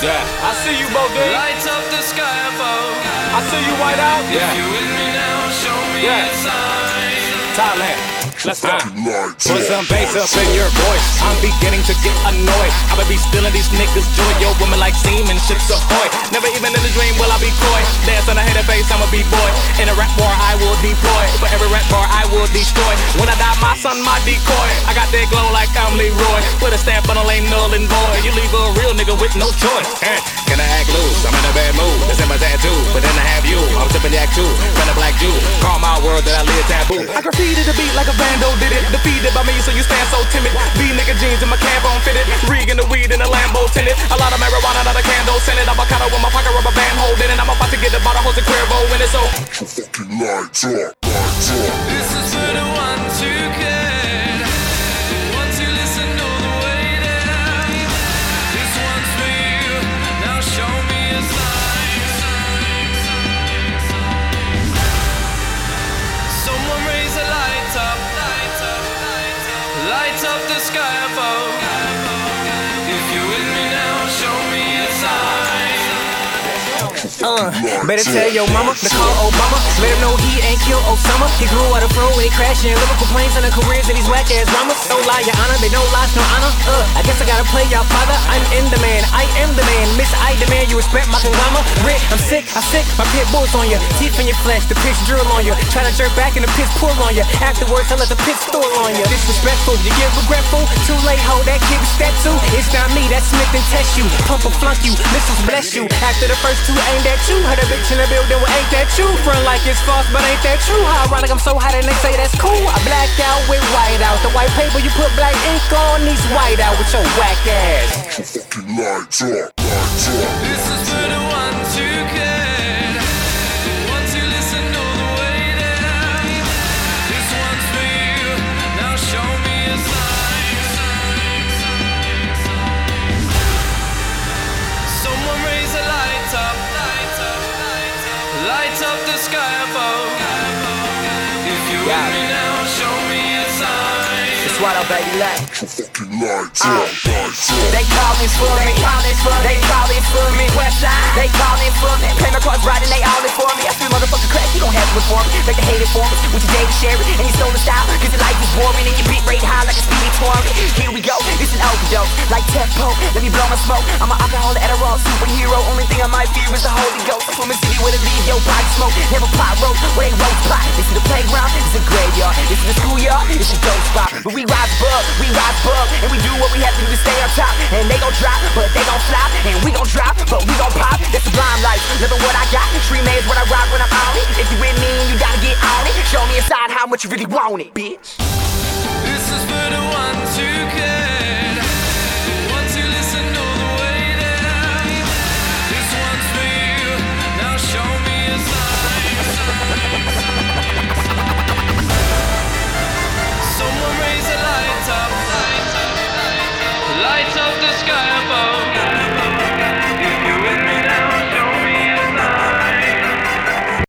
Yeah. I see you, Bo D. Lights up the sky above. I see you, White Out. If you with me now, show me a sign. Thailand. Let's go. Put some bass up in your voice. I'm beginning to get annoyed. I'ma be stealing these niggas' joy. Your woman like semen, ships ahoy. Never even in a dream will I be coy. Dance on a hater face, I'm a B-boy. In a rap bar, I will deploy. For every rap bar, I will destroy. When I die, my son, my decoy. I got that glow like I'm Leroy. Put a stamp on a lame null and void. You leave a real nigga with no choice. Can I act loose? I'm in a bad mood. That's in my tattoo. But then I have you. I'm sipping yak too. Kinda black Jew. Call my world that I live taboo. I graffiti the beat like a vandal did it. Defeated by me, so you stand so timid. B-nigga jeans and my cab on fitted. Regan the weed in the Lambo tinted. A lot of marijuana, not a candle scented. Avocado with my pocket rubber band holding it. I'm about to get the bottle hose and Cuervo in it, so fucking lights up, lights up. This is for the ones who care, the ones who listen all the way down. This one's for you, now show me a sign. Someone raise the lights up, lights up the sky above. If you're with me now, show me a sign. Better tell your mama to call Obama. Let him know he ain't killed Osama. He grew out of throwaway crashing lyrical planes in the careers of these whack ass mamas. No lie, your honor, they no lies, no honor. I guess I gotta play y'all father. I'm in demand, I am the man. Miss, I demand you respect my conglomerate. I'm sick, my pit bulls on you. Teeth in your flesh, the pitch drill on you. Try to jerk back and the piss pull on you. Afterwards, I let the piss store on you. Disrespectful, you get regretful. Too late, ho, that kid was step two. It's not me, that's Smith and test you. Pump or flunk you, missiles bless you. After the first two aimed at you, heard a bitch in the building, well ain't that you? Front like it's false, but ain't that true? How ironic, I'm so hot and they say that's cool. I black out with white out. The white paper, you put black ink on, these white out with your whack ass. Fucking lights up, lights up. This is for the ones who care, the ones who listen all the way down. This one's for you, now show me a sign. Someone raise the lights up, lights up the sky above. If you're with me now, show me a sign. It's what up, baby, like. Fucking lights up, lights up. They callin' for me, they callin' for me. Westside, they callin' for me. Play my cards right and they all in for me. I feel motherfucking crack, you gon' have to reform me. Make the hate it for me, with your daily share it. And your stolen style, cause your life is boring. And your beat rate high like a speedy touring. Here we go, it's an overdose. Like tempo, let me blow my smoke. I'm an alcoholic Adderall superhero. Only thing I might fear is the Holy Ghost. I'm from a city where they leave your body smoke. Never pot road, where they road spot. This is the playground, this is the graveyard. This is the schoolyard, it's a dope spot. But we rise above, and we do what we have to do to stay on top. And they gon' drop, but they gon' flop. And we gon' drop, but we gon' pop. That's the blind life, living what I got. Stream is what I rock when I'm on it. If you with me, you gotta get on it. Show me inside how much you really want it, bitch.